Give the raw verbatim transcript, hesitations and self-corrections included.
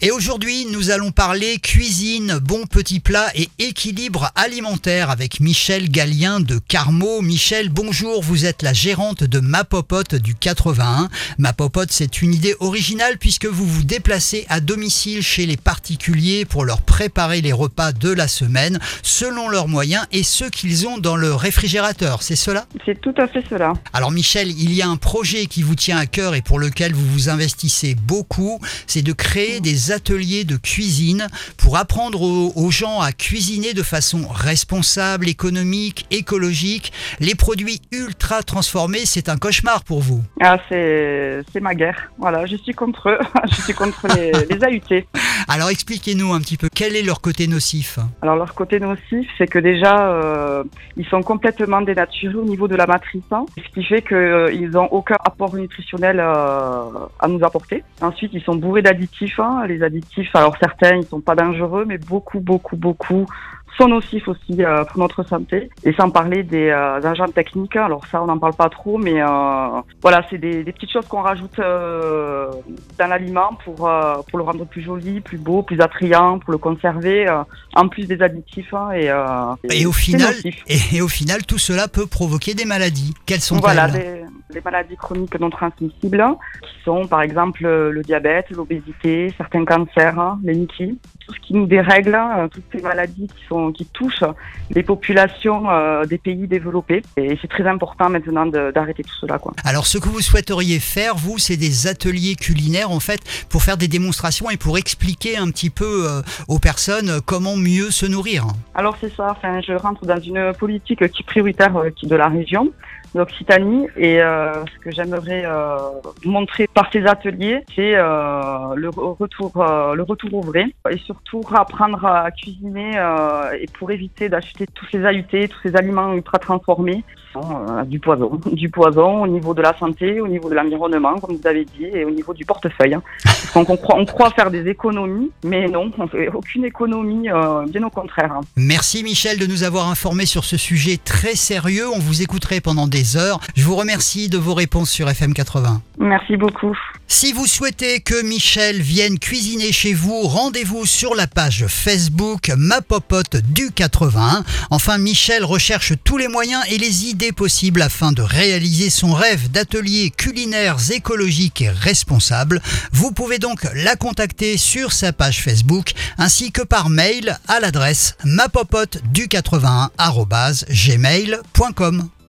Et aujourd'hui, nous allons parler cuisine, bons petits plats et équilibre alimentaire avec Michèle Gallien de Carmo. Michèle, bonjour, vous êtes la gérante de Ma Popote du quatre-vingt-un. Ma Popote, c'est une idée originale puisque vous vous déplacez à domicile chez les particuliers pour leur préparer les repas de la semaine selon leurs moyens et ceux qu'ils ont dans le réfrigérateur, c'est cela ? C'est tout à fait cela. Alors Michèle, il y a un projet qui vous tient à cœur et pour lequel vous vous investissez beaucoup, c'est de créer des ateliers de cuisine pour apprendre aux, aux gens à cuisiner de façon responsable, économique, écologique. Les produits ultra transformés, c'est un cauchemar pour vous. Ah, c'est, c'est ma guerre. Voilà, je suis contre eux. Je suis contre les, les A U T. Alors expliquez-nous un petit peu, quel est leur côté nocif ? Alors leur côté nocif, c'est que déjà, euh, ils sont complètement dénaturés au niveau de la matrice, hein, ce qui fait qu'ils euh, n'ont aucun apport nutritionnel euh, à nous apporter. Ensuite, ils sont bourrés d'additifs. Hein. Les additifs, alors certains, ils sont pas dangereux, mais beaucoup, beaucoup, beaucoup sont nocifs aussi euh, pour notre santé. Et sans parler des euh, agents techniques, alors ça, on n'en parle pas trop, mais euh, voilà, c'est des, des petites choses qu'on rajoute euh, dans l'aliment pour euh, pour le rendre plus joli, plus beau, plus attrayant, pour le conserver, euh, en plus des additifs. Hein, et, euh, et, et au final, et, et au final, tout cela peut provoquer des maladies. Quelles sont-elles ? Voilà, des, des maladies chroniques non transmissibles, qui sont par exemple le diabète, l'obésité, certains cancers, hein, les M I C I, tout ce qui nous dérègle, hein, toutes ces maladies qui sont qui touchent les populations euh, des pays développés. Et c'est très important maintenant de, d'arrêter tout cela, quoi. Alors ce que vous souhaiteriez faire, vous, c'est des ateliers culinaires en fait pour faire des démonstrations et pour expliquer un petit peu euh, aux personnes comment mieux se nourrir. Alors c'est ça, enfin, je rentre dans une politique qui est prioritaire euh, qui est de la région d'Occitanie et euh, ce que j'aimerais euh, montrer par ces ateliers, c'est euh, le retour euh, le retour au vrai et surtout apprendre à cuisiner euh, et pour éviter d'acheter tous ces A U T, tous ces aliments ultra transformés qui sont euh, du poison, du poison au niveau de la santé, au niveau de l'environnement, comme vous avez dit, et au niveau du portefeuille. Hein. Parce qu'on on croit, on croit faire des économies, mais non, on fait aucune économie, euh, bien au contraire. Hein. Merci Michèle de nous avoir informés sur ce sujet très sérieux. On vous écouterait pendant des heures. Je vous remercie de vos réponses sur F M quatre-vingts. Merci beaucoup. Si vous souhaitez que Michèle vienne cuisiner chez vous, rendez-vous sur la page Facebook Ma Popote du quatre-vingt-un. Enfin, Michèle recherche tous les moyens et les idées possibles afin de réaliser son rêve d'ateliers culinaires écologiques et responsables. Vous pouvez donc la contacter sur sa page Facebook ainsi que par mail à l'adresse mapopote du quatre-vingt-un arobase gmail point com.